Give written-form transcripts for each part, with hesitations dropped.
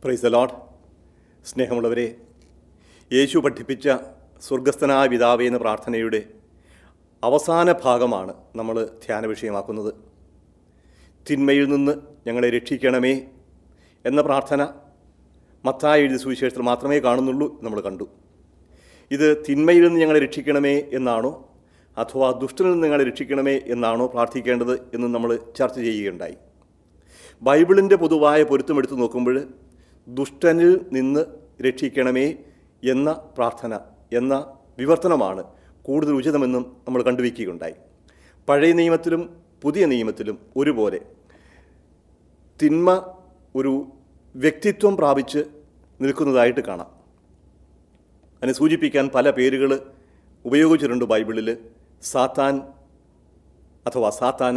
Praise the Lord. സ്നേഹമുള്ളവരെ, യേശു പഠിപ്പിച്ച സ്വർഗസ്ഥനായ പിതാവേ എന്ന പ്രാർത്ഥനയുടെ അവസാന ഭാഗമാണ് നമ്മൾ ധ്യാന വിഷയമാക്കുന്നത്. തിന്മയിൽ നിന്ന് ഞങ്ങളെ രക്ഷിക്കണമേ എന്ന പ്രാർത്ഥന മത്തായി എഴുതിയ സുവിശേഷത്തിൽ മാത്രമേ കാണുന്നുള്ളൂ. നമ്മൾ കണ്ടു. ഇത് തിന്മയിൽ നിന്ന് ഞങ്ങളെ രക്ഷിക്കണമേ എന്നാണോ അഥവാ ദുഷ്ടനിൽ നിന്ന് ഞങ്ങളെ രക്ഷിക്കണമേ എന്നാണോ പ്രാർത്ഥിക്കേണ്ടത് എന്ന് നമ്മൾ ചർച്ച ചെയ്യുകയുണ്ടായി. ബൈബിളിൻ്റെ പൊതുവായ പൊരുത്തമെടുത്ത് നോക്കുമ്പോൾ ദുഷ്ടനിൽ നിന്ന് രക്ഷിക്കണമേ എന്ന പ്രാർത്ഥന എന്ന വിവർത്തനമാണ് കൂടുതൽ ഉചിതമെന്നും നമ്മൾ കണ്ടുവയ്ക്കുകയുണ്ടായി. പഴയ നിയമത്തിലും പുതിയ നിയമത്തിലും ഒരുപോലെ തിന്മ ഒരു വ്യക്തിത്വം പ്രാപിച്ച് നിൽക്കുന്നതായിട്ട് കാണാം. അതിനെ സൂചിപ്പിക്കാൻ പല പേരുകൾ ഉപയോഗിച്ചിട്ടുണ്ട് ബൈബിളിൽ. സാത്താൻ അഥവാ സാത്താന,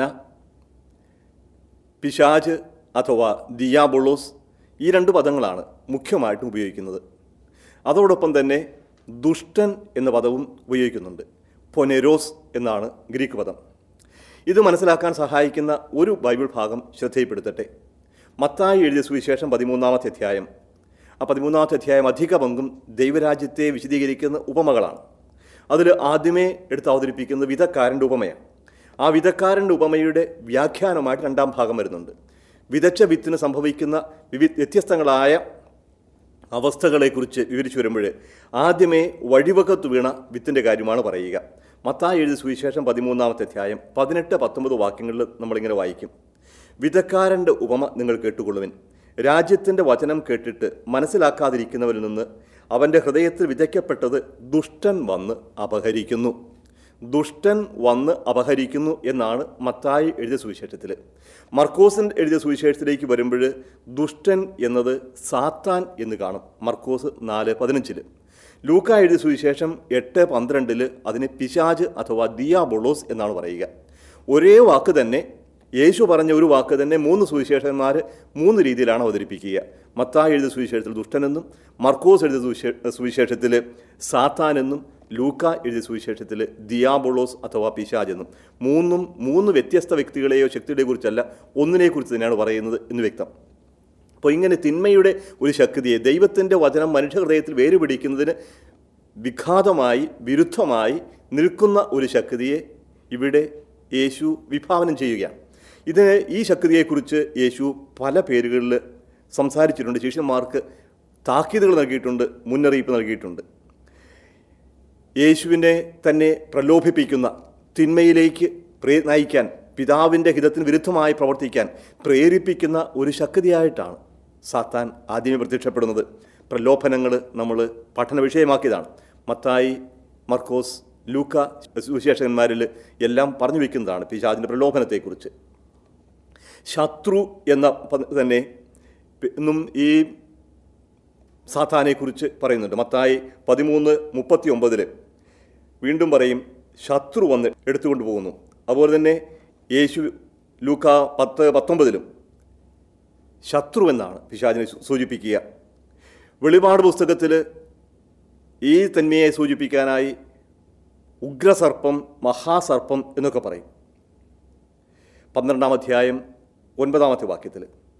പിശാച് അഥവാ ദിയാബോളോസ്, ഈ രണ്ട് പദങ്ങളാണ് മുഖ്യമായിട്ടും ഉപയോഗിക്കുന്നത്. അതോടൊപ്പം തന്നെ ദുഷ്ടൻ എന്ന പദവും ഉപയോഗിക്കുന്നുണ്ട്. പൊനെരോസ് എന്നാണ് ഗ്രീക്ക് പദം. ഇത് മനസ്സിലാക്കാൻ സഹായിക്കുന്ന ഒരു ബൈബിൾ ഭാഗം ശ്രദ്ധയിൽപ്പെടുത്തട്ടെ. മത്തായി എഴുതിയ സുവിശേഷം 13-ാമത്തെ അധ്യായം. ആ 13-ാമത്തെ അധ്യായം അധിക പങ്കും ദൈവരാജ്യത്തെ വിശദീകരിക്കുന്ന ഉപമകളാണ്. അതിൽ ആദ്യമേ എടുത്ത് അവതരിപ്പിക്കുന്നത് വിധക്കാരൻ്റെ ഉപമയാണ്. ആ വിധക്കാരൻ്റെ ഉപമയുടെ വ്യാഖ്യാനമായിട്ട് രണ്ടാം ഭാഗം വരുന്നുണ്ട്. വിതച്ച വിത്തിന് സംഭവിക്കുന്ന വ്യത്യസ്തങ്ങളായ അവസ്ഥകളെക്കുറിച്ച് വിവരിച്ചു വരുമ്പോൾ ആദ്യമേ വഴിവക്കത്ത് വീണ വിത്തിൻ്റെ കാര്യമാണ് പറയുക. മത്തായി എഴുതിയ സുവിശേഷം 13-ാമത്തെ അധ്യായം 18-19 വാക്യങ്ങളിൽ നമ്മളിങ്ങനെ വായിക്കും. വിധക്കാരൻ്റെ ഉപമ നിങ്ങൾ കേട്ടുകൊള്ളുവിൻ. രാജ്യത്തിൻ്റെ വചനം കേട്ടിട്ട് മനസ്സിലാക്കാതിരിക്കുന്നവരിൽ നിന്ന് അവൻ്റെ ഹൃദയത്തിൽ വിതയ്ക്കപ്പെട്ടത് ദുഷ്ടൻ വന്ന് അപഹരിക്കുന്നു. ദുഷ്ടൻ വന്ന് അപഹരിക്കുന്നു എന്നാണ് മത്തായി എഴുതിയ സുവിശേഷത്തിൽ. മർക്കോസിൻ എഴുതിയ സുവിശേഷത്തിലേക്ക് വരുമ്പോൾ ദുഷ്ടൻ എന്നത് സാത്താൻ എന്ന് കാണും. മർക്കോസ് 4:15. ലൂക്ക എഴുതിയ സുവിശേഷം 8:12 അതിന് പിശാച് അഥവാ ദിയാബോളോസ് എന്നാണ് പറയുക. ഒരേ വാക്ക് തന്നെ, യേശു പറഞ്ഞ ഒരു വാക്ക് തന്നെ 3 സുവിശേഷന്മാർ 3 രീതിയിലാണ് അവതരിപ്പിക്കുക. മത്തായി എഴുതിയ സുവിശേഷത്തിൽ ദുഷ്ടനെന്നും, മർക്കോസ് എഴുതിയ സുവിശേഷത്തിൽ സാത്താനെന്നും, ലൂക്ക എഴുതിയ സുവിശേഷത്തിൽ ദിയാബോളോസ് അഥവാ പിശാചെന്നും. 3 വ്യത്യസ്ത വ്യക്തികളെയോ ശക്തികളെയോ കുറിച്ചല്ല, ഒന്നിനെക്കുറിച്ച് തന്നെയാണ് പറയുന്നത് എന്ന് വ്യക്തം. അപ്പോൾ ഇങ്ങനെ തിന്മയുടെ ഒരു ശക്തിയെ, ദൈവത്തിൻ്റെ വചനം മനുഷ്യഹൃദയത്തിൽ വേരുപിടിക്കുന്നതിന് വിഘാതമായി വിരുദ്ധമായി നിൽക്കുന്ന ഒരു ശക്തിയെ ഇവിടെ യേശു വിഭാവനം ചെയ്യുകയാണ്. ഈ ശക്തിയെക്കുറിച്ച് യേശു പല പേരുകളിൽ സംസാരിച്ചിട്ടുണ്ട്. ശിഷ്യന്മാർക്ക് താക്കീതുകൾ നൽകിയിട്ടുണ്ട്, മുന്നറിയിപ്പ് നൽകിയിട്ടുണ്ട്. യേശുവിനെ തന്നെ പ്രലോഭിപ്പിക്കുന്ന, തിന്മയിലേക്ക് നയിക്കാൻ, പിതാവിൻ്റെ ഹിതത്തിന് വിരുദ്ധമായി പ്രവർത്തിക്കാൻ പ്രേരിപ്പിക്കുന്ന ഒരു ശക്തിയായിട്ടാണ് സാത്താൻ ആദ്യമേ പ്രത്യക്ഷപ്പെടുന്നത്. പ്രലോഭനങ്ങൾ നമ്മൾ പഠന വിഷയമാക്കിയതാണ്. മത്തായി, മർക്കോസ്, ലൂക്ക സുവിശേഷകന്മാരിൽ എല്ലാം പറഞ്ഞു വയ്ക്കുന്നതാണ് പിശാചിൻ്റെ പ്രലോഭനത്തെക്കുറിച്ച്. ശത്രു എന്ന തന്നെ എന്നും ഈ സാത്താനെക്കുറിച്ച് പറയുന്നുണ്ട്. മത്തായി 13:39 വീണ്ടും പറയും, ശത്രു വന്ന് എടുത്തുകൊണ്ട് പോകുന്നു. അതുപോലെ തന്നെ യേശു ലൂക്ക 10:19 ശത്രു എന്നാണ് പിശാചിനെ സൂചിപ്പിക്കുക. വെളിപാട് പുസ്തകത്തിൽ ഈ തന്മയെ സൂചിപ്പിക്കാനായി ഉഗ്രസർപ്പം, മഹാസർപ്പം എന്നൊക്കെ പറയും. 12-ാം അധ്യായം 9-ാമത്തെ വാക്യത്തിൽ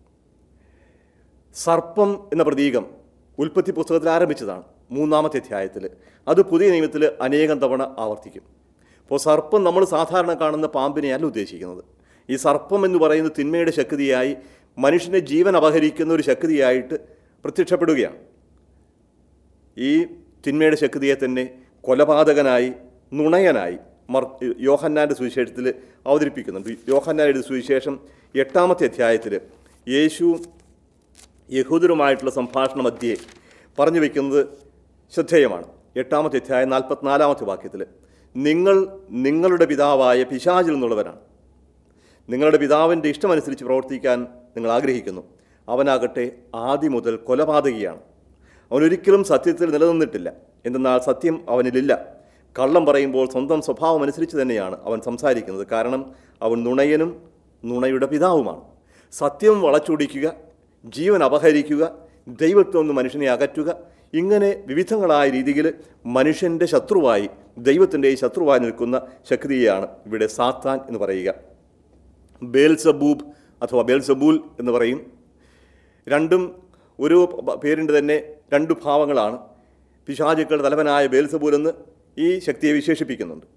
സർപ്പം എന്ന പ്രതീകം ഉൽപ്പത്തി പുസ്തകത്തിൽ ആരംഭിച്ചതാണ്. 3-ാമത്തെ അധ്യായത്തിൽ അത് പുതിയ നിയമത്തിൽ അനേകം തവണ ആവർത്തിക്കും. അപ്പോൾ സർപ്പം നമ്മൾ സാധാരണ കാണുന്ന പാമ്പിനെയല്ല ഉദ്ദേശിക്കുന്നത്. ഈ സർപ്പം എന്ന് പറയുന്നത് തിന്മയുടെ ശക്തിയായി, മനുഷ്യൻ്റെ ജീവൻ അപഹരിക്കുന്ന ഒരു ശക്തിയായിട്ട് പ്രത്യക്ഷപ്പെടുകയാണ്. ഈ തിന്മയുടെ ശക്തിയെ തന്നെ കൊലപാതകനായി, നുണയനായി യോഹന്നാൻ്റെ സുവിശേഷത്തിൽ അവതരിപ്പിക്കുന്നുണ്ട്. യോഹന്നാൻ എഴുതിയ സുവിശേഷം 8-ാമത്തെ അധ്യായത്തിൽ യേശു യഹൂദരുമായിട്ടുള്ള സംഭാഷണ മധ്യേ പറഞ്ഞു വയ്ക്കുന്നത് ശ്രദ്ധേയമാണ്. 8-ാമത്തെ അധ്യായം 44-ാമത്തെ വാക്യത്തിൽ, നിങ്ങൾ നിങ്ങളുടെ പിതാവായ പിശാചിൽ നിന്നുള്ളവരാണ്. നിങ്ങളുടെ പിതാവിൻ്റെ ഇഷ്ടമനുസരിച്ച് പ്രവർത്തിക്കാൻ നിങ്ങൾ ആഗ്രഹിക്കുന്നു. അവനാകട്ടെ ആദ്യം മുതൽ കൊലപാതകിയാണ്. അവനൊരിക്കലും സത്യത്തിൽ നിലനിന്നിട്ടില്ല. എന്തെന്നാൽ സത്യം അവനിലില്ല. കള്ളം പറയുമ്പോൾ സ്വന്തം സ്വഭാവം അനുസരിച്ച് തന്നെയാണ് അവൻ സംസാരിക്കുന്നത്. കാരണം അവൻ നുണയനും നുണയുടെ പിതാവുമാണ്. സത്യം വളച്ചൊടിക്കുക, ജീവൻ അപഹരിക്കുക, ദൈവത്തിൽ നിന്ന് മനുഷ്യനെ അകറ്റുക, ഇങ്ങനെ വിവിധങ്ങളായ രീതിയിൽ മനുഷ്യൻ്റെ ശത്രുവായി, ദൈവത്തിൻ്റെ ശത്രുവായി നിൽക്കുന്ന ശക്തിയെയാണ് ഇവിടെ സാത്താൻ എന്ന് പറയുക. ബേൽസബൂബ് അഥവാ ബേൽസബൂൽ എന്ന് പറയും. രണ്ടും ഒരു പേരിൻ്റെ തന്നെ 2 ഭാവങ്ങളാണ്. പിശാചുക്കളുടെ തലവനായ ബേൽസബൂലെന്ന് ഈ ശക്തിയെ വിശേഷിപ്പിക്കുന്നുണ്ട്.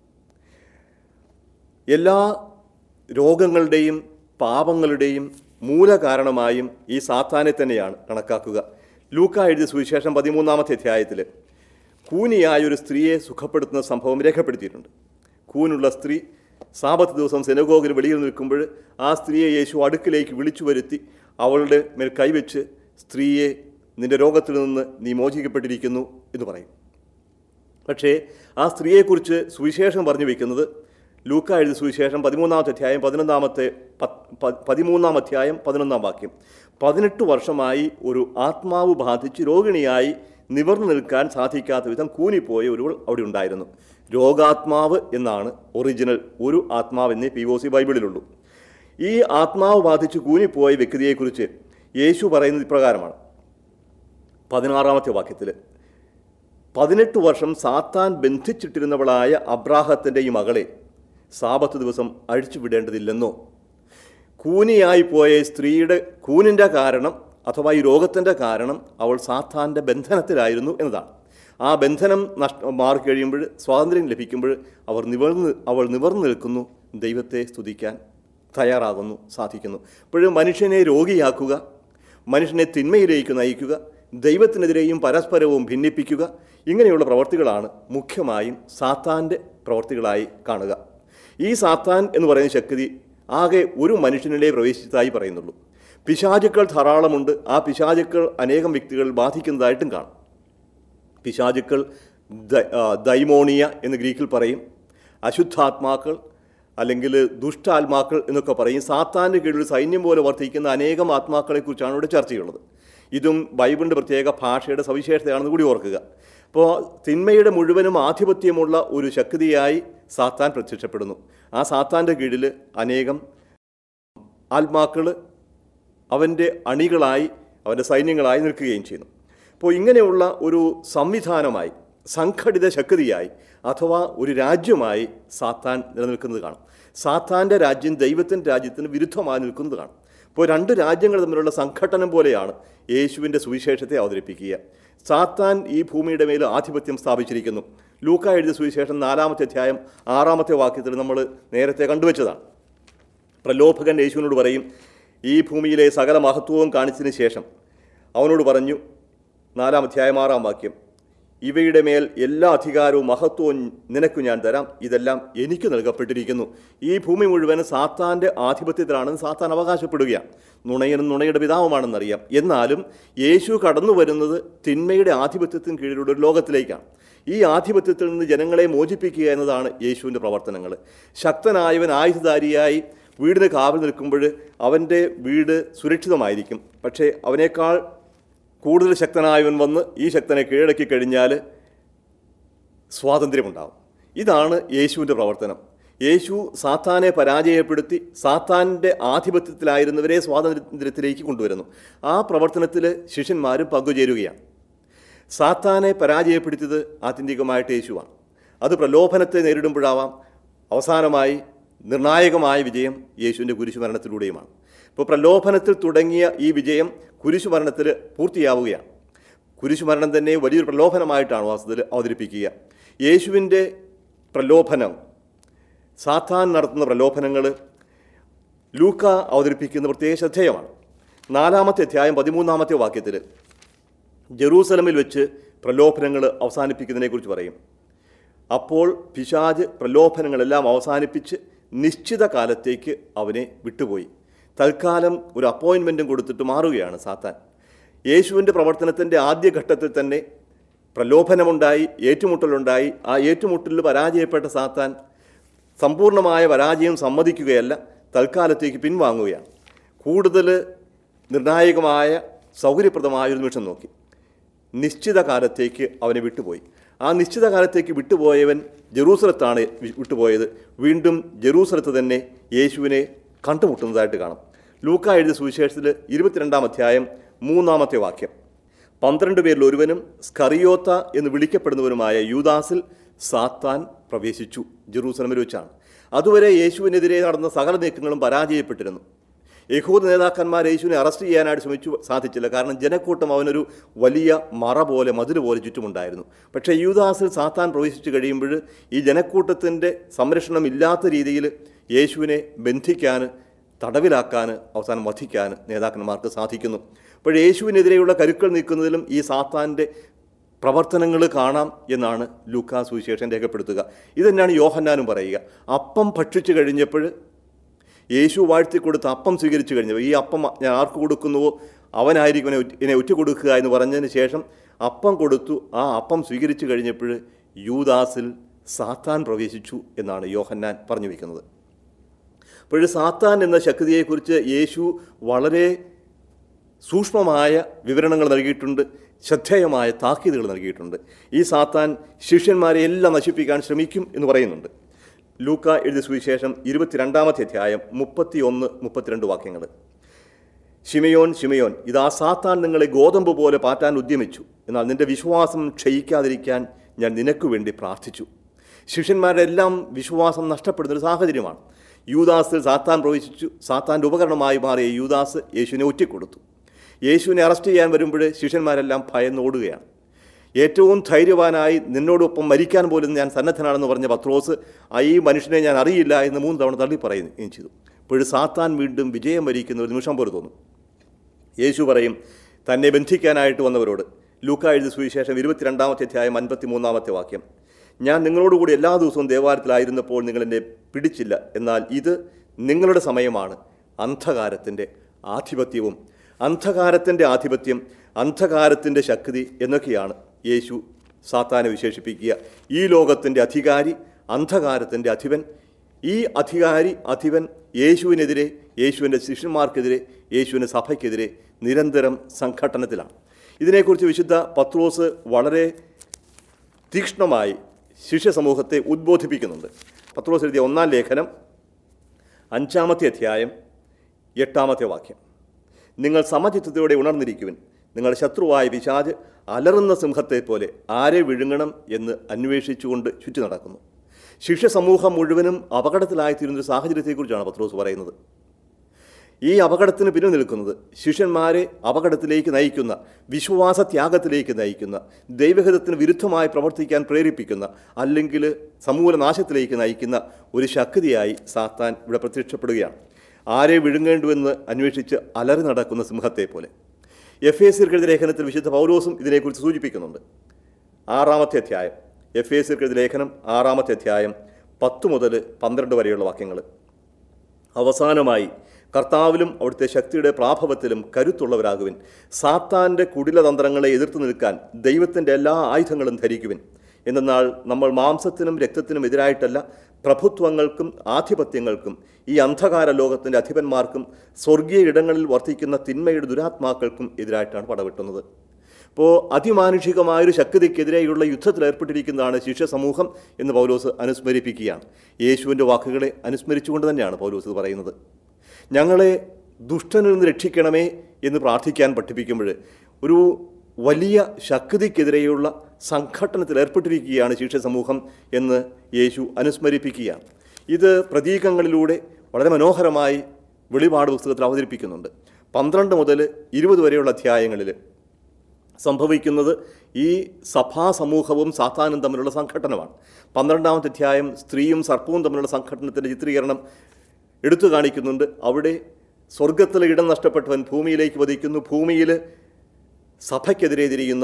എല്ലാ രോഗങ്ങളുടെയും പാപങ്ങളുടെയും മൂലകാരണമായും ഈ സാത്താനെ തന്നെയാണ് കണക്കാക്കുക. ലൂക്ക എഴുതിയ സുവിശേഷം 13-ാമത്തെ അധ്യായത്തിൽ കൂനിയായ ഒരു സ്ത്രീയെ സുഖപ്പെടുത്തുന്ന സംഭവം രേഖപ്പെടുത്തിയിട്ടുണ്ട്. കൂനുള്ള സ്ത്രീ സാബത്ത് ദിവസം സിനഗോഗിന് വെളിയിൽ നിൽക്കുമ്പോൾ ആ സ്ത്രീയെ യേശു അടുക്കിലേക്ക് വിളിച്ചു വരുത്തി അവളുടെ മേൽ കൈവച്ച്, സ്ത്രീയെ, നിന്റെ രോഗത്തിൽ നിന്ന് നീ മോചിക്കപ്പെട്ടിരിക്കുന്നു എന്ന് പറയും. പക്ഷേ ആ സ്ത്രീയെക്കുറിച്ച് സുവിശേഷം പറഞ്ഞു വയ്ക്കുന്നത് ലൂക്ക എഴുതിയ സുവിശേഷം 13-ാമത്തെ അധ്യായം 13-ാം അധ്യായം 11-ാം വാക്യം. 18 വർഷമായി ഒരു ആത്മാവ് ബാധിച്ച് രോഗിണിയായി നിവർന്നു നിൽക്കാൻ സാധിക്കാത്ത വിധം കൂനിപ്പോയ ഒരുവൾ അവിടെ ഉണ്ടായിരുന്നു. രോഗാത്മാവ് എന്നാണ് ഒറിജിനൽ, ഒരു ആത്മാവെന്നേ POC ബൈബിളിലുള്ളൂ. ഈ ആത്മാവ് ബാധിച്ച് കൂനിപ്പോയ വ്യക്തിയെക്കുറിച്ച് യേശു പറയുന്നത് ഇപ്രകാരമാണ്. 16-ാമത്തെ വാക്യത്തിൽ 18 വർഷം സാത്താൻ ബന്ധിച്ചിട്ടിരുന്നവളായ അബ്രാഹത്തിൻ്റെ ഈ മകളെ സാബത്ത് ദിവസം അഴിച്ചുവിടേണ്ടതില്ലെന്നോ? കൂനിയായി പോയ സ്ത്രീയുടെ കൂനിൻ്റെ കാരണം അഥവാ ഈ രോഗത്തിൻ്റെ കാരണം അവൾ സാത്താൻ്റെ ബന്ധനത്തിലായിരുന്നു എന്നതാണ്. ആ ബന്ധനം മാറിക്കഴിയുമ്പോൾ, സ്വാതന്ത്ര്യം ലഭിക്കുമ്പോൾ അവൾ നിവർന്നു നിൽക്കുന്നു, ദൈവത്തെ സ്തുതിക്കാൻ തയ്യാറാകുന്നു, സാധിക്കുന്നു. ഇപ്പോഴും മനുഷ്യനെ രോഗിയാക്കുക, മനുഷ്യനെ തിന്മയിലേക്ക് നയിക്കുക, ദൈവത്തിനെതിരെയും പരസ്പരവും ഭിന്നിപ്പിക്കുക, ഇങ്ങനെയുള്ള പ്രവർത്തികളാണ് മുഖ്യമായും സാത്താൻ്റെ പ്രവർത്തികളായി കാണുക. ഈ സാത്താൻ എന്ന് പറയുന്ന ശക്തി ആകെ ഒരു മനുഷ്യനിലേ പ്രവേശിച്ചതായി പറയുന്നുള്ളൂ. പിശാചുക്കൾ ധാരാളമുണ്ട്. ആ പിശാചുക്കൾ അനേകം വ്യക്തികൾ ബാധിക്കുന്നതായിട്ടും കാണും. പിശാചുക്കൾ ദൈമോണിയ എന്ന് ഗ്രീക്കിൽ പറയും, അശുദ്ധാത്മാക്കൾ അല്ലെങ്കിൽ ദുഷ്ടാത്മാക്കൾ എന്നൊക്കെ പറയും. സാത്താൻ്റെ കീഴിൽ സൈന്യം പോലെ വർദ്ധിക്കുന്ന അനേകം ആത്മാക്കളെക്കുറിച്ചാണ് ഇവിടെ ചർച്ചയുള്ളത്. ഇതും ബൈബിളിൻ്റെ പ്രത്യേക ഭാഷയുടെ സവിശേഷതയാണെന്ന് കൂടി ഓർക്കുക. അപ്പോൾ തിന്മയുടെ മുഴുവനും ആധിപത്യമുള്ള ഒരു ശക്തിയായി സാത്താൻ പ്രത്യക്ഷപ്പെടുന്നു. ആ സാത്താൻ്റെ കീഴിൽ അനേകം ആത്മാക്കൾ അവൻ്റെ അണികളായി, അവൻ്റെ സൈന്യങ്ങളായി നിൽക്കുകയും ചെയ്യുന്നു. അപ്പോൾ ഇങ്ങനെയുള്ള ഒരു സംവിധാനമായി, സംഘടിത ശക്തിയായി അഥവാ ഒരു രാജ്യമായി സാത്താൻ നിലനിൽക്കുന്നത് കാണും. സാത്താൻ്റെ രാജ്യം ദൈവത്തിൻ്റെ രാജ്യത്തിന് വിരുദ്ധമായി നിൽക്കുന്നത് കാണും. അപ്പോൾ 2 രാജ്യങ്ങൾ തമ്മിലുള്ള സംഘട്ടനം പോലെയാണ് യേശുവിൻ്റെ സുവിശേഷത്തെ അവതരിപ്പിക്കുക. സാത്താൻ ഈ ഭൂമിയുടെ മേൽ ആധിപത്യം സ്ഥാപിച്ചിരിക്കുന്നു. ലൂക്ക എഴുതിയ സുവിശേഷം 4-ാമത്തെ അധ്യായം 6-ാമത്തെ വാക്യത്തിൽ നമ്മൾ നേരത്തെ കണ്ടുവച്ചതാണ്. പ്രലോഭകൻ യേശുവിനോട് പറയും, ഈ ഭൂമിയിലെ സകല മഹത്വവും കാണിച്ചതിന് ശേഷം അവനോട് പറഞ്ഞു, 4-ാം അധ്യായം 6-ാം വാക്യം, ഇവയുടെ മേൽ എല്ലാ അധികാരവും മഹത്വവും നിനക്ക് ഞാൻ തരാം, ഇതെല്ലാം എനിക്ക് നൽകപ്പെട്ടിരിക്കുന്നു. ഈ ഭൂമി മുഴുവൻ സാത്താൻ്റെ ആധിപത്യത്തിലാണെന്ന് സാത്താൻ അവകാശപ്പെടുകയാണ്. നുണയനും നുണയുടെ പിതാവുമാണെന്നറിയാം. എന്നാലും യേശു കടന്നു വരുന്നത് തിന്മയുടെ ആധിപത്യത്തിന് കീഴിലുള്ള ഒരു ലോകത്തിലേക്കാണ്. ഈ ആധിപത്യത്തിൽ നിന്ന് ജനങ്ങളെ മോചിപ്പിക്കുക എന്നതാണ് യേശുവിൻ്റെ പ്രവർത്തനങ്ങൾ. ശക്തനായവൻ ആയുധധാരിയായി വീടിന് കാവൽ നിൽക്കുമ്പോൾ അവൻ്റെ വീട് സുരക്ഷിതമായിരിക്കും. പക്ഷേ അവനേക്കാൾ കൂടുതൽ ശക്തനായവൻ വന്ന് ഈ ശക്തനെ കീഴടക്കി കഴിഞ്ഞാൽ സ്വാതന്ത്ര്യമുണ്ടാകും. ഇതാണ് യേശുവിൻ്റെ പ്രവർത്തനം. യേശു സാത്താനെ പരാജയപ്പെടുത്തി സാത്താൻ്റെ ആധിപത്യത്തിലായിരുന്നവരെ സ്വാതന്ത്ര്യത്തിലേക്ക് കൊണ്ടുവരുന്നു. ആ പ്രവർത്തനത്തിൽ ശിഷ്യന്മാരും പങ്കുചേരുകയാണ്. സാത്താനെ പരാജയപ്പെടുത്തിയത് ആത്യന്തികമായിട്ട് യേശുവാണ്. അത് പ്രലോഭനത്തെ നേരിടുമ്പോഴാവാം. അവസാനമായി നിർണായകമായ വിജയം യേശുവിൻ്റെ കുരിശുമരണത്തിലൂടെയുമാണ്. ഇപ്പോൾ പ്രലോഭനത്തിൽ തുടങ്ങിയ ഈ വിജയം കുരിശുമരണത്തിൽ പൂർത്തിയാവുകയാണ്. കുരിശുമരണം തന്നെ വലിയൊരു പ്രലോഭനമായിട്ടാണ് വാസ്തവത്തിൽ അവതരിപ്പിക്കുക. യേശുവിൻ്റെ പ്രലോഭനം, സാത്താൻ നടത്തുന്ന പ്രലോഭനങ്ങൾ ലൂക്ക അവതരിപ്പിക്കുന്ന പ്രത്യേക ശ്രദ്ധേയമാണ്. 4-ാമത്തെ അധ്യായം 13-ാമത്തെ വാക്യത്തിൽ ജെറൂസലമിൽ വെച്ച് പ്രലോഭനങ്ങൾ അവസാനിപ്പിക്കുന്നതിനെക്കുറിച്ച് പറയും. അപ്പോൾ പിശാച് പ്രലോഭനങ്ങളെല്ലാം അവസാനിപ്പിച്ച് നിശ്ചിത കാലത്തേക്ക് അവനെ വിട്ടുപോയി. തൽക്കാലം ഒരു അപ്പോയിൻമെൻറ്റും കൊടുത്തിട്ട് മാറുകയാണ് സാത്താൻ. യേശുവിൻ്റെ പ്രവർത്തനത്തിൻ്റെ ആദ്യഘട്ടത്തിൽ തന്നെ പ്രലോഭനമുണ്ടായി, ഏറ്റുമുട്ടലുണ്ടായി. ആ ഏറ്റുമുട്ടലിൽ പരാജയപ്പെട്ട സാത്താൻ സമ്പൂർണ്ണമായ പരാജയം സമ്മതിക്കുകയല്ല, തൽക്കാലത്തേക്ക് പിൻവാങ്ങുകയാണ്. കൂടുതൽ നിർണായകമായ സൗകര്യപ്രദമായൊരു നിമിഷം നോക്കി നിശ്ചിത കാലത്തേക്ക് അവനെ വിട്ടുപോയി. ആ നിശ്ചിത കാലത്തേക്ക് വിട്ടുപോയവൻ ജെറൂസലത്താണ് വിട്ടുപോയത്. വീണ്ടും ജെറൂസലത്ത് തന്നെ യേശുവിനെ കണ്ടുമുട്ടുന്നതായിട്ട് കാണാം. ലൂക്ക എഴുതിയ സുവിശേഷത്തിൽ 22-ാം അധ്യായം 3-ാമത്തെ വാക്യം, 12 പേരിൽ ഒരുവനും സ്കറിയോത്ത എന്ന് വിളിക്കപ്പെടുന്നവനുമായ യൂദാസിൽ സാത്താൻ പ്രവേശിച്ചു. ജെറൂസലമിൽ വെച്ചാണ്. അതുവരെ യേശുവിനെതിരെ നടന്ന സകല നീക്കങ്ങളും പരാജയപ്പെട്ടിരുന്നു. യഹൂദ നേതാക്കന്മാർ യേശുവിനെ അറസ്റ്റ് ചെയ്യാനായിട്ട് ശ്രമിച്ചു, സാധിച്ചില്ല. കാരണം ജനക്കൂട്ടം അവനൊരു വലിയ മറ പോലെ, മതിൽ പോലെ ചുറ്റുമുണ്ടായിരുന്നു. പക്ഷേ യൂദാസിൽ സാത്താൻ പ്രവേശിച്ചു കഴിയുമ്പോൾ ഈ ജനക്കൂട്ടത്തിൻ്റെ സംരക്ഷണം ഇല്ലാത്ത രീതിയിൽ യേശുവിനെ ബന്ധിക്കാൻ, തടവിലാക്കാൻ, അവസാനം വധിക്കാൻ നേതാക്കന്മാർക്ക് സാധിക്കുന്നു. അപ്പോൾ യേശുവിനെതിരെയുള്ള കരുക്കൾ നീക്കുന്നതിലും ഈ സാത്താൻ്റെ പ്രവർത്തനങ്ങൾ കാണാം എന്നാണ് ലൂക്കാ സുവിശേഷം രേഖപ്പെടുത്തുക. ഇതുതന്നെയാണ് യോഹന്നാനും പറയുക. അപ്പം ഭക്ഷിച്ചു കഴിഞ്ഞപ്പോൾ യേശു വാഴ്ത്തിക്കൊടുത്ത് അപ്പം സ്വീകരിച്ചു കഴിഞ്ഞപ്പോൾ, ഈ അപ്പം ഞാൻ ആർക്ക് കൊടുക്കുന്നുവോ അവനായിരിക്കും എന്നെ ഒറ്റ കൊടുക്കുക എന്ന് പറഞ്ഞതിന് ശേഷം അപ്പം കൊടുത്തു. ആ അപ്പം സ്വീകരിച്ചു കഴിഞ്ഞപ്പോൾ യൂദാസിൽ സാത്താൻ പ്രവേശിച്ചു എന്നാണ് യോഹന്നാൻ പറഞ്ഞു വയ്ക്കുന്നത്. അപ്പോൾ സാത്താൻ എന്ന ശക്തിയെക്കുറിച്ച് യേശു വളരെ സൂക്ഷ്മമായ വിവരണങ്ങൾ നൽകിയിട്ടുണ്ട്, ശ്രദ്ധേയമായ താക്കീതുകൾ നൽകിയിട്ടുണ്ട്. ഈ സാത്താൻ ശിഷ്യന്മാരെ എല്ലാം നശിപ്പിക്കാൻ ശ്രമിക്കും എന്ന് പറയുന്നുണ്ട്. ലൂക്ക എഴുതിയ സുവിശേഷം 22-ാമത്തെ അധ്യായം 31-32 വാക്യങ്ങൾ. ശിമയോൻ, ശിമയോൻ, ഇതാ സാത്താൻ നിങ്ങളെ ഗോതമ്പ് പോലെ പാറ്റാൻ ഉദ്യമിച്ചു. എന്നാൽ നിന്റെ വിശ്വാസം ക്ഷയിക്കാതിരിക്കാൻ ഞാൻ നിനക്ക് വേണ്ടി പ്രാർത്ഥിച്ചു. ശിഷ്യന്മാരുടെ എല്ലാം വിശ്വാസം നഷ്ടപ്പെടുന്നൊരു സാഹചര്യമാണ്. യൂദാസിൽ സാത്താൻ പ്രവേശിച്ചു. സാത്താൻ്റെ ഉപകരണമായി മാറിയ യൂദാസ് യേശുവിനെ ഒറ്റിക്കൊടുത്തു. യേശുവിനെ അറസ്റ്റ് ചെയ്യാൻ വരുമ്പോൾ ശിഷ്യന്മാരെല്ലാം ഭയന്നോടുകയാണ്. ഏറ്റവും ധൈര്യവാനായി നിന്നോടൊപ്പം മരിക്കാൻ പോലും ഞാൻ സന്നദ്ധനാണെന്ന് പറഞ്ഞ പത്രോസ് ഈ മനുഷ്യനെ ഞാൻ അറിയില്ല എന്ന് 3 തവണ തള്ളി പറയുകയും ചെയ്തു. ഇപ്പോഴും സാത്താൻ വീണ്ടും വിജയം വരിക്കുന്ന ഒരു നിമിഷം പോലെ തോന്നും. യേശു പറയും തന്നെ ബന്ധിക്കാനായിട്ട് വന്നവരോട്, ലൂക്കാ എഴുതിയ സുവിശേഷം 22-ാമത്തെ അധ്യായം 53-ാമത്തെ വാക്യം, ഞാൻ നിങ്ങളോടുകൂടി എല്ലാ ദിവസവും ദേവാലയത്തിലായിരുന്നപ്പോൾ നിങ്ങൾ എന്നെ പിടിച്ചില്ല. എന്നാൽ ഇത് നിങ്ങളുടെ സമയമാണ്. അന്ധകാരത്തിൻ്റെ ആധിപത്യവും, അന്ധകാരത്തിൻ്റെ ആധിപത്യം, അന്ധകാരത്തിൻ്റെ ശക്തി എന്നൊക്കെയാണ് യേശു സാത്താനെ വിശേഷിപ്പിക്കുക. ഈ ലോകത്തിൻ്റെ അധികാരി, അന്ധകാരത്തിൻ്റെ അധിപൻ. ഈ അധിപൻ യേശുവിനെതിരെ, യേശുവിൻ്റെ ശിഷ്യന്മാർക്കെതിരെ, യേശുവിൻ്റെ സഭയ്ക്കെതിരെ നിരന്തരം സംഘട്ടനത്തിലാണ്. ഇതിനെക്കുറിച്ച് വിശുദ്ധ പത്രോസ് വളരെ തീക്ഷ്ണമായി ശിഷ്യ സമൂഹത്തെ ഉദ്ബോധിപ്പിക്കുന്നുണ്ട്. പത്രോസ് എഴുതിയ 1-ാം ലേഖനം 5-ാമത്തെ അധ്യായം 8-ാമത്തെ വാക്യം, നിങ്ങൾ സമചിത്തത്തോടെ ഉണർന്നിരിക്കുവിൻ. നിങ്ങളുടെ ശത്രുവായ പിശാച് അലറുന്ന സിംഹത്തെ പോലെ ആരെ വിഴുങ്ങണം എന്ന് അന്വേഷിച്ചുകൊണ്ട് ചുറ്റി നടക്കുന്നു. ശിഷ്യ സമൂഹം മുഴുവനും അപകടത്തിലായിത്തീരുന്നൊരു സാഹചര്യത്തെക്കുറിച്ചാണ് പത്രോസ് പറയുന്നത്. ഈ അപകടത്തിന് പിന്നിൽ നിൽക്കുന്നത് ശിഷ്യന്മാരെ അപകടത്തിലേക്ക് നയിക്കുന്ന, വിശ്വാസത്യാഗത്തിലേക്ക് നയിക്കുന്ന, ദൈവഹിതത്തിന് വിരുദ്ധമായി പ്രവർത്തിക്കാൻ പ്രേരിപ്പിക്കുന്ന, അല്ലെങ്കിൽ സമൂലനാശത്തിലേക്ക് നയിക്കുന്ന ഒരു ശക്തിയായി സാത്താൻ ഇവിടെ പ്രത്യക്ഷപ്പെടുകയാണ്. ആരെ വിഴുങ്ങേണ്ടുവെന്ന് അന്വേഷിച്ച് അലറി നടക്കുന്ന സിംഹത്തെ പോലെ. എഫേസ്യർക്കെഴുതിയ ലേഖനത്തിൽ വിശുദ്ധ പൗലോസും ഇതിനെക്കുറിച്ച് സൂചിപ്പിക്കുന്നുണ്ട്. 6-ാമത്തെ അധ്യായം, എഫേസ്യർക്കെഴുതിയ ലേഖനം 6-ാമത്തെ അധ്യായം 10 മുതൽ 12 വരെയുള്ള വാക്യങ്ങൾ. അവസാനമായി കർത്താവിലും അവിടുത്തെ ശക്തിയുടെ പ്രാഭവത്തിലും കരുത്തുള്ളവരാകുവിൻ. സാത്താൻ്റെ കുടിലതന്ത്രങ്ങളെ എതിർത്ത് നിൽക്കാൻ ദൈവത്തിൻ്റെ എല്ലാ ആയുധങ്ങളും ധരിക്കുവിൻ. എന്നാൽ നമ്മൾ മാംസത്തിനും രക്തത്തിനും എതിരായിട്ടല്ല, പ്രഭുത്വങ്ങൾക്കും ആധിപത്യങ്ങൾക്കും ഈ അന്ധകാര ലോകത്തിൻ്റെ അധിപന്മാർക്കും സ്വർഗീയ ഇടങ്ങളിൽ വർത്തിക്കുന്ന തിന്മയുടെ ദുരാത്മാക്കൾക്കും എതിരായിട്ടാണ് പടവെട്ടുന്നത്. അപ്പോൾ അതിമാനുഷികമായൊരു ശക്തിക്കെതിരെയുള്ള യുദ്ധത്തിൽ ഏർപ്പെട്ടിരിക്കുന്നതാണ് ശിഷ്യ സമൂഹം എന്ന് പൗലോസ് അനുസ്മരിപ്പിക്കുകയാണ്. യേശുവിൻ്റെ വാക്കുകളെ അനുസ്മരിച്ചുകൊണ്ട് തന്നെയാണ് പൗലോസ് ഇത് പറയുന്നത്. ഞങ്ങളെ ദുഷ്ടനിൽ നിന്ന് രക്ഷിക്കണമേ എന്ന് പ്രാർത്ഥിക്കാൻ പഠിപ്പിക്കുമ്പോൾ ഒരു വലിയ ശക്തിക്കെതിരെയുള്ള സംഘട്ടനത്തിൽ ഏർപ്പെട്ടിരിക്കുകയാണ് ശിഷ്യ സമൂഹം എന്ന് യേശു അനുസ്മരിപ്പിക്കുകയാണ്. ഇത് പ്രതീകങ്ങളിലൂടെ വളരെ മനോഹരമായി വെളിപാട് പുസ്തകത്തിൽ അവതരിപ്പിക്കുന്നുണ്ട്. 12 മുതൽ 20 വരെയുള്ള അധ്യായങ്ങളിൽ സംഭവിക്കുന്നത് ഈ സഭാസമൂഹവും സാത്താനും തമ്മിലുള്ള സംഘട്ടനമാണ്. 12-ാമത്തെ അധ്യായം സ്ത്രീയും സർപ്പവും തമ്മിലുള്ള സംഘട്ടനത്തിൻ്റെ ചിത്രീകരണം എടുത്തു കാണിക്കുന്നുണ്ട്. അവിടെ സ്വർഗത്തിലെ ഇടം നഷ്ടപ്പെട്ടവൻ ഭൂമിയിലേക്ക് പതിക്കുന്നു. ഭൂമിയിൽ സഭയ്ക്കെതിരെ തിരിയുന്ന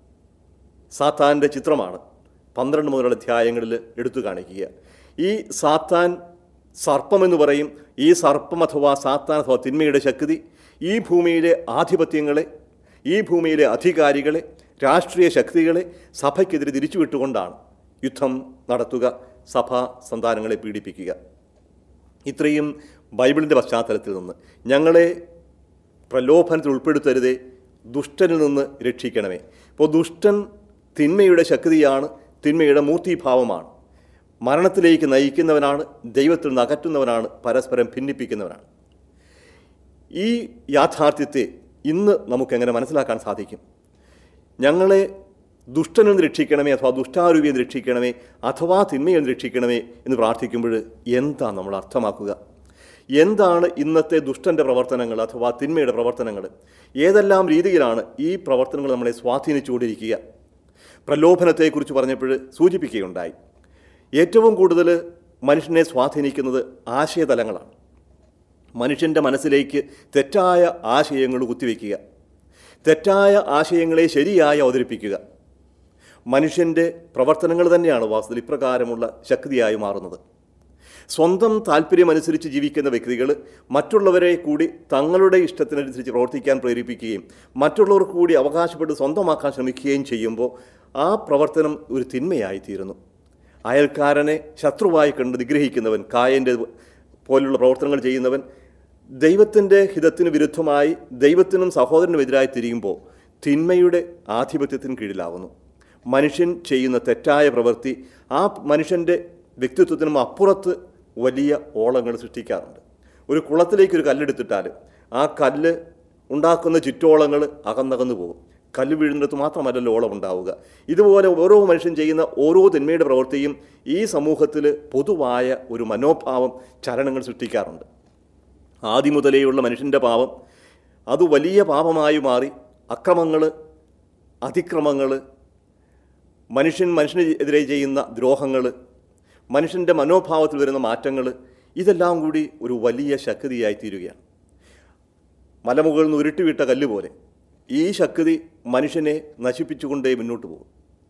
സാത്താൻ്റെ ചിത്രമാണ് 12 മുതലുള്ള അധ്യായങ്ങളിൽ എടുത്തു കാണിക്കുക. ഈ സാത്താൻ സർപ്പമെന്ന് പറയും. ഈ സർപ്പം അഥവാ സാത്താൻ അഥവാ തിന്മയുടെ ശക്തി ഈ ഭൂമിയിലെ ആധിപത്യങ്ങളെ, ഈ ഭൂമിയിലെ അധികാരികളെ, രാഷ്ട്രീയ ശക്തികളെ സഭയ്ക്കെതിരെ തിരിച്ചുവിട്ടുകൊണ്ടാണ് യുദ്ധം നടത്തുക, സഭാ സന്താനങ്ങളെ പീഡിപ്പിക്കുക. ഇത്രയും ബൈബിളിൻ്റെ പശ്ചാത്തലത്തിൽ നിന്ന് ഞങ്ങളെ പ്രലോഭനത്തിൽ ഉൾപ്പെടുത്തരുതേ, ദുഷ്ടനിൽ നിന്ന് രക്ഷിക്കണമേ. ഇപ്പോൾ ദുഷ്ടൻ തിന്മയുടെ ശക്തിയാണ്, തിന്മയുടെ മൂർത്തിഭാവമാണ്, മരണത്തിലേക്ക് നയിക്കുന്നവനാണ്, ദൈവത്തിൽ നിന്ന് അകറ്റുന്നവനാണ്, പരസ്പരം ഭിന്നിപ്പിക്കുന്നവനാണ്. ഈ യാഥാർത്ഥ്യത്തെ ഇന്ന് നമുക്കെങ്ങനെ മനസ്സിലാക്കാൻ സാധിക്കും? ഞങ്ങളെ ദുഷ്ടനിൽ നിന്ന് രക്ഷിക്കണമേ, അഥവാ ദുഷ്ടാരൂപിയിൽ നിന്ന് രക്ഷിക്കണമേ, അഥവാ തിന്മയിൽ നിന്ന് രക്ഷിക്കണമേ എന്ന് പ്രാർത്ഥിക്കുമ്പോൾ എന്താ നമ്മൾ അർത്ഥമാക്കുക? എന്താണ് ഇന്നത്തെ ദുഷ്ടൻ്റെ പ്രവർത്തനങ്ങൾ അഥവാ തിന്മയുടെ പ്രവർത്തനങ്ങൾ? ഏതെല്ലാം രീതിയിലാണ് ഈ പ്രവർത്തനങ്ങൾ നമ്മളെ സ്വാധീനിച്ചുകൊണ്ടിരിക്കുക? പ്രലോഭനത്തെക്കുറിച്ച് പറഞ്ഞപ്പോൾ സൂചിപ്പിക്കുകയുണ്ടായി. ഏറ്റവും കൂടുതൽ മനുഷ്യനെ സ്വാധീനിക്കുന്നത് ആശയതലങ്ങളാണ്. മനുഷ്യൻ്റെ മനസ്സിലേക്ക് തെറ്റായ ആശയങ്ങൾ കുത്തിവെക്കുക, തെറ്റായ ആശയങ്ങളെ ശരിയായി അവതരിപ്പിക്കുക. മനുഷ്യൻ്റെ പ്രവർത്തനങ്ങൾ തന്നെയാണ് വാസ്തവത്തിൽ ഇപ്രകാരമുള്ള ശക്തിയായി മാറുന്നത്. സ്വന്തം താല്പര്യമനുസരിച്ച് ജീവിക്കുന്ന വ്യക്തികൾ മറ്റുള്ളവരെ കൂടി തങ്ങളുടെ ഇഷ്ടത്തിനനുസരിച്ച് പ്രവർത്തിക്കാൻ പ്രേരിപ്പിക്കുകയും മറ്റുള്ളവർക്ക് കൂടി അവകാശപ്പെട്ട് സ്വന്തമാക്കാൻ ശ്രമിക്കുകയും ചെയ്യുമ്പോൾ ആ പ്രവർത്തനം ഒരു തിന്മയായിത്തീരുന്നു. അയൽക്കാരനെ ശത്രുവായി കണ്ട് നിഗ്രഹിക്കുന്നവൻ, കായൻ്റെ പോലുള്ള പ്രവർത്തനങ്ങൾ ചെയ്യുന്നവൻ ദൈവത്തിൻ്റെ ഹിതത്തിന് വിരുദ്ധമായി ദൈവത്തിനും സഹോദരനും എതിരായി തിരിയുമ്പോൾ തിന്മയുടെ ആധിപത്യത്തിന് കീഴിലാവുന്നു. മനുഷ്യൻ ചെയ്യുന്ന തെറ്റായ പ്രവൃത്തി ആ മനുഷ്യൻ്റെ വ്യക്തിത്വത്തിനും അപ്പുറത്ത് വലിയ ഓളങ്ങൾ സൃഷ്ടിക്കാറുണ്ട്. ഒരു കുളത്തിലേക്കൊരു കല്ലെടുത്തിട്ടാൽ ആ കല്ല് ഉണ്ടാക്കുന്ന ചുറ്റോളങ്ങൾ അകന്നകന്നു പോകും. കല്ല് വീഴുന്നിടത്ത് മാത്രമല്ലല്ലോ ഓളം ഉണ്ടാവുക. ഇതുപോലെ ഓരോ മനുഷ്യൻ ചെയ്യുന്ന ഓരോ തിന്മയുടെ പ്രവൃത്തിയും ഈ സമൂഹത്തിൽ പൊതുവായ ഒരു മനോഭാവം, ചലനങ്ങൾ സൃഷ്ടിക്കാറുണ്ട്. ആദ്യം മുതലേയുള്ള മനുഷ്യൻ്റെ പാപം അത് വലിയ പാപമായി മാറി അക്രമങ്ങൾ, അതിക്രമങ്ങൾ, മനുഷ്യനെതിരെ ചെയ്യുന്ന ദ്രോഹങ്ങൾ, മനുഷ്യൻ്റെ മനോഭാവത്തിൽ വരുന്ന മാറ്റങ്ങൾ, ഇതെല്ലാം കൂടി ഒരു വലിയ ശക്തിയായി തീരുകയാണ്. മലമുകളിൽ നിന്ന് ഉരുട്ടിവിട്ട കല്ല് പോലെ ഈ ശക്തി മനുഷ്യനെ നശിപ്പിച്ചുകൊണ്ടേ മുന്നോട്ട് പോകും.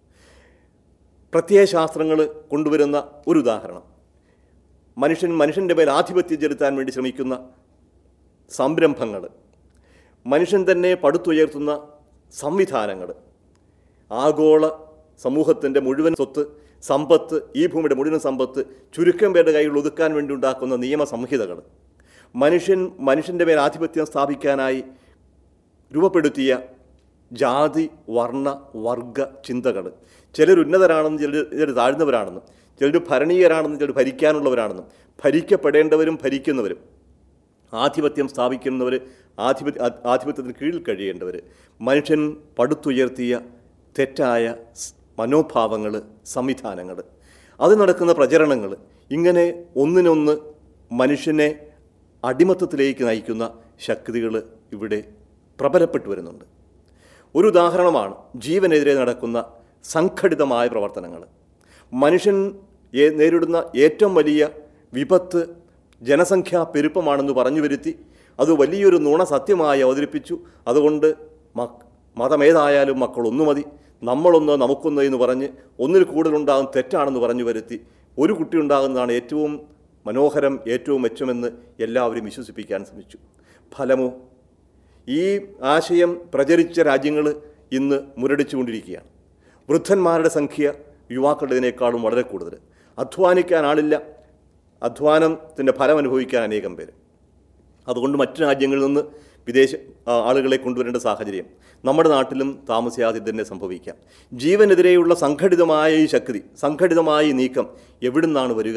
പ്രത്യയശാസ്ത്രങ്ങൾ കൊണ്ടുവരുന്ന ഒരു ഉദാഹരണം, മനുഷ്യൻ്റെ മേൽ ആധിപത്യം ചെലുത്താൻ വേണ്ടി ശ്രമിക്കുന്ന സംരംഭങ്ങൾ, മനുഷ്യൻ തന്നെ പടുത്തുയർത്തുന്ന സംവിധാനങ്ങൾ, ആഗോള സമൂഹത്തിൻ്റെ മുഴുവൻ സ്വത്ത്, സമ്പത്ത്, ഈ ഭൂമിയുടെ മുഴുവൻ സമ്പത്ത് ചുരുക്കം പേരുടെ കൈകൾ ഒതുക്കാൻ വേണ്ടി ഉണ്ടാക്കുന്ന നിയമസംഹിതകൾ, മനുഷ്യൻ്റെ മേൽ ആധിപത്യം സ്ഥാപിക്കാനായി രൂപപ്പെടുത്തിയ ജാതി, വർണ്ണ, വർഗ ചിന്തകൾ, ചിലർ ഉന്നതരാണെന്നും ചിലർ താഴ്ന്നവരാണെന്നും, ചിലർ ഭരണീയരാണെന്നും ചിലർ ഭരിക്കാനുള്ളവരാണെന്നും, ഭരിക്കപ്പെടേണ്ടവരും ഭരിക്കുന്നവരും, ആധിപത്യം സ്ഥാപിക്കുന്നവർ, ആധിപത്യത്തിന് കീഴിൽ കഴിയേണ്ടവർ, മനുഷ്യൻ പടുത്തുയർത്തിയ തെറ്റായ മനോഭാവങ്ങൾ, സംവിധാനങ്ങൾ, അത് നടക്കുന്ന പ്രചരണങ്ങൾ, ഇങ്ങനെ ഒന്നിനൊന്ന് മനുഷ്യനെ അടിമത്തത്തിലേക്ക് നയിക്കുന്ന ശക്തികൾ ഇവിടെ പ്രബലപ്പെട്ടു വരുന്നുണ്ട്. ഒരു ഉദാഹരണമാണ് ജീവനെതിരെ നടക്കുന്ന സംഘടിതമായ പ്രവർത്തനങ്ങൾ. മനുഷ്യൻ നേരിടുന്ന ഏറ്റവും വലിയ വിപത്ത് ജനസംഖ്യാ പെരുപ്പമാണെന്ന് പറഞ്ഞു വരുത്തി അത് വലിയൊരു നുണ സത്യമായി അവതരിപ്പിച്ചു. അതുകൊണ്ട് മതമേതായാലും മക്കളൊന്നു മതി, നമ്മളൊന്ന് നമുക്കൊന്ന് എന്ന് പറഞ്ഞ് ഒന്നിൽ കൂടുതലുണ്ടാകും തെറ്റാണെന്ന് പറഞ്ഞു വരുത്തി ഒരു കുട്ടി ഉണ്ടാകുന്നതാണ് ഏറ്റവും മനോഹരം, ഏറ്റവും മെച്ചമെന്ന് എല്ലാവരും വിശ്വസിപ്പിക്കാൻ ശ്രമിച്ചു. ഫലമോ ഈ ആശയം പ്രചരിച്ച രാജ്യങ്ങൾ ഇന്ന് മുരടിച്ചുകൊണ്ടിരിക്കുകയാണ്. വൃദ്ധന്മാരുടെ സംഖ്യ യുവാക്കളുടേതിനേക്കാളും വളരെ കൂടുതൽ. അധ്വാനിക്കാൻ ആളില്ല, അധ്വാനത്തിൻ്റെ ഫലം അനുഭവിക്കാൻ അനേകം പേര്. അതുകൊണ്ട് മറ്റു രാജ്യങ്ങളിൽ നിന്ന് വിദേശ ആളുകളെ കൊണ്ടുവരേണ്ട സാഹചര്യം നമ്മുടെ നാട്ടിലും താമസിയാതെ തന്നെ സംഭവിക്കാം. ജീവനെതിരെയുള്ള സംഘടിതമായ ഈ ശക്തി, സംഘടിതമായ ഈ നീക്കം എവിടുന്നാണ് വരിക?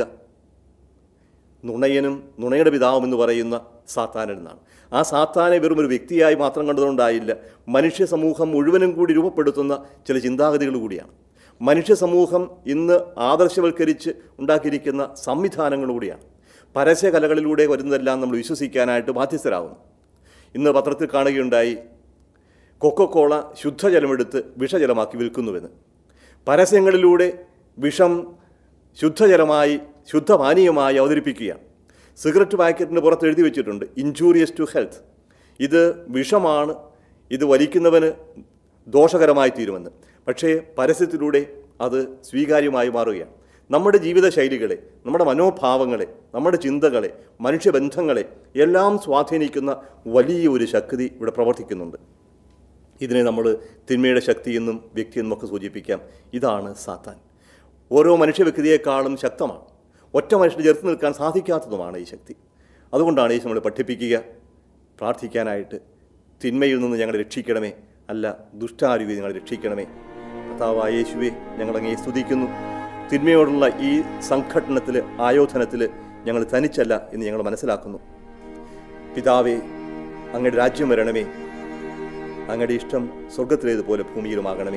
നുണയനും നുണയുടെ പിതാവും എന്ന് പറയുന്ന സാത്താനിൽ നിന്നാണ്. ആ സാത്താനെ വെറും ഒരു വ്യക്തിയായി മാത്രം കണ്ടതുകൊണ്ടായില്ല, മനുഷ്യ സമൂഹം മുഴുവനും കൂടി രൂപപ്പെടുത്തുന്ന ചില ചിന്താഗതികൾ കൂടിയാണ്. മനുഷ്യ സമൂഹം ഇന്ന് ആദർശവൽക്കരിച്ച് ഉണ്ടാക്കിയിരിക്കുന്ന സംവിധാനങ്ങൾ കൂടിയാണ്. പരസ്യകലകളിലൂടെ വരുന്നതെല്ലാം നമ്മൾ വിശ്വസിക്കാനായിട്ട് ബാധ്യസ്ഥരാകുന്നു. ഇന്ന് പത്രത്തിൽ കാണുകയുണ്ടായി, കൊക്കക്കോള ശുദ്ധജലമെടുത്ത് വിഷജലമാക്കി വിൽക്കുന്നുവെന്ന്. പരസ്യങ്ങളിലൂടെ വിഷം ശുദ്ധജലമായി, ശുദ്ധപാനീയമായി അവതരിപ്പിക്കുകയാണ്. സിഗരറ്റ് പാക്കറ്റിന് പുറത്ത് എഴുതി വെച്ചിട്ടുണ്ട് ഇൻജൂറിയസ് ടു ഹെൽത്ത്, ഇത് വിഷമാണ്, ഇത് വലിക്കുന്നവന് ദോഷകരമായി തീരുമെന്ന്. പക്ഷേ പരസ്യത്തിലൂടെ അത് സ്വീകാര്യമായി മാറുകയാണ്. നമ്മുടെ ജീവിതശൈലികളെ, നമ്മുടെ മനോഭാവങ്ങളെ, നമ്മുടെ ചിന്തകളെ, മനുഷ്യബന്ധങ്ങളെ എല്ലാം സ്വാധീനിക്കുന്ന വലിയൊരു ശക്തി ഇവിടെ പ്രവർത്തിക്കുന്നുണ്ട്. ഇതിനെ നമ്മൾ തിന്മയുടെ ശക്തിയെന്നും വ്യക്തിയെന്നും ഒക്കെ സൂചിപ്പിക്കാം. ഇതാണ് സാത്താൻ. ഓരോ മനുഷ്യ വ്യക്തിയേക്കാളും ശക്തമാണ്. ഒറ്റ മനുഷ്യന് ചെറുത്ത് നിൽക്കാൻ സാധിക്കാത്തതുമാണ് ഈ ശക്തി. അതുകൊണ്ടാണ് ഈ നമ്മൾ പഠിപ്പിക്കുക, പ്രാർത്ഥിക്കാനായിട്ട്, തിന്മയിൽ നിന്ന് ഞങ്ങളെ രക്ഷിക്കണമേ, അല്ല ദുഷ്ടാരൂപി ഞങ്ങളെ രക്ഷിക്കണമേ. കർത്താവായ യേശുവേ, ഞങ്ങളങ്ങേ സ്തുതിക്കുന്നു. തിന്മയോടുള്ള ഈ സംഘട്ടനത്തിൽ, ആയോധനത്തിൽ ഞങ്ങൾ തനിച്ചല്ല എന്ന് ഞങ്ങൾ മനസ്സിലാക്കുന്നു. പിതാവേ, അങ്ങയുടെ രാജ്യം വരണമേ, അങ്ങയുടെ ഇഷ്ടം സ്വർഗത്തിലേതുപോലെ ഭൂമിയിലുമാകണമേ.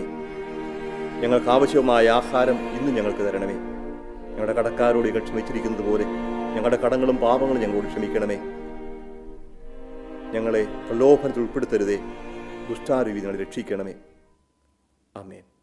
ഞങ്ങൾക്ക് ആവശ്യമായ ആഹാരം ഇന്ന് ഞങ്ങൾക്ക് തരണമേ. ഞങ്ങളുടെ കടക്കാരോട് ക്ഷമിച്ചിരിക്കുന്നത് പോലെ ഞങ്ങളുടെ കടങ്ങളും പാപങ്ങളും ഞങ്ങളോട് ക്ഷമിക്കണമേ. ഞങ്ങളെ പ്രലോഭനത്തിൽ ഉൾപ്പെടുത്തരുതേ. ദുഷ്ടാരൂപി ഞങ്ങളെ രക്ഷിക്കണമേ. ആമേൻ.